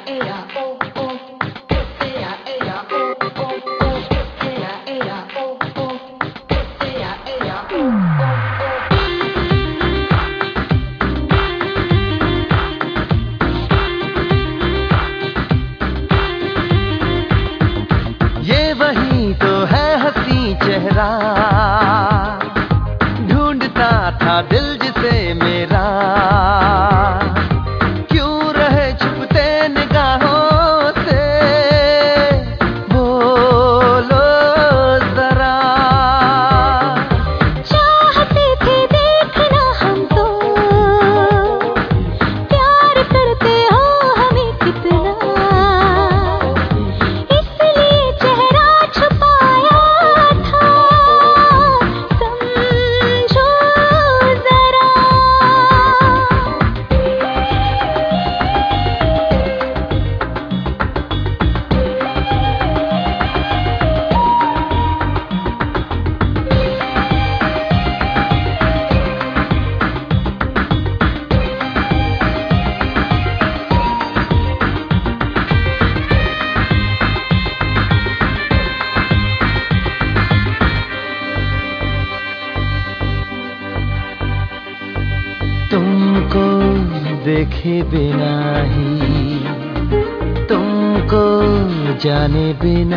चेहरा ढूंढता था दिल जिसे मेरा, क्यों रहे छुपते निगाहों से, बोलो जरा। चाहते थे देखना हम तो, प्यार करते हो हमें कितना, इसलिए चेहरा छुपाया था, समझो जरा। तुमको देखे बिना ही, तुमको जाने बिना,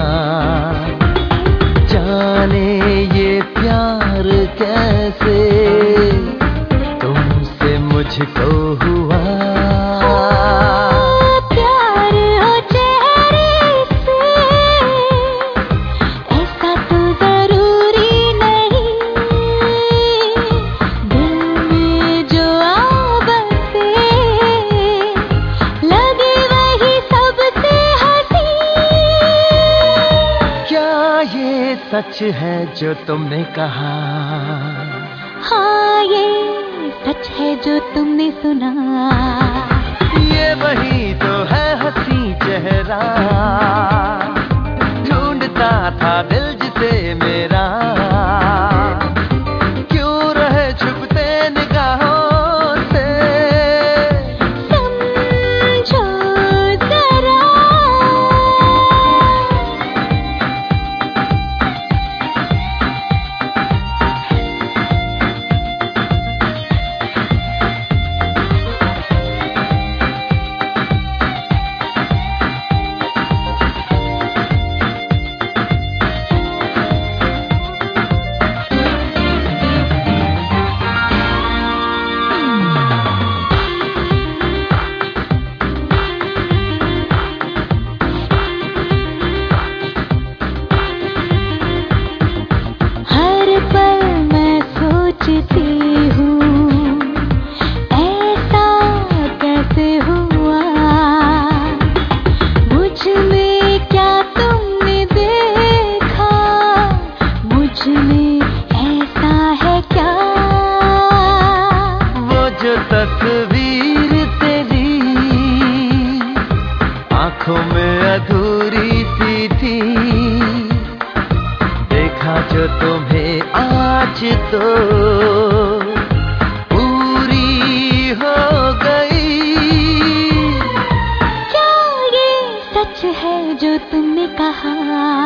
जाने ये प्यार कैसे तुमसे मुझको हुआ। प्यार हो चेहरे से, ऐसा तो जरूरी नहीं, दिल में जो आ बसे, लगे वही सबसे हंसी। क्या ये सच है जो तुमने कहा? हाँ ये सच है जो तुमने सुना। ये वही तो है हंसी चेहरा, ढूंढता था दिल जिसे मेरा, क्यों रहे छुपते निगाहों से, समझो जरा। हर पल मैं सोचती हूँ, ऐसा कैसे हुआ, मुझ में क्या तुमने देखा, मुझ में ऐसा है क्या। वो जो तस्वीर तेरी आंखों में अधूरी सी थी, देखा जो तुम्हें आज तो पूरी हो गई। क्या ये सच है जो तुमने कहा?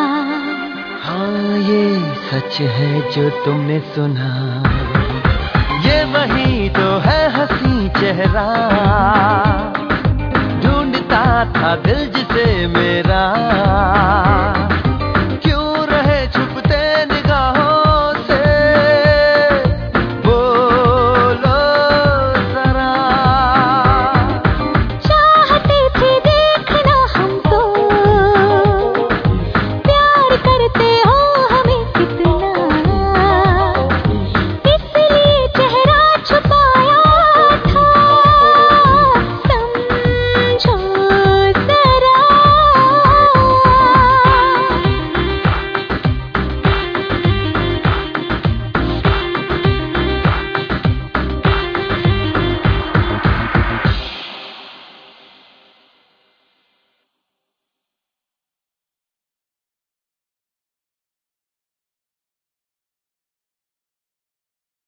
हाँ ये सच है जो तुमने सुना। ये वही तो है हंसी चेहरा, ढूंढता था दिल जिसे मेरा।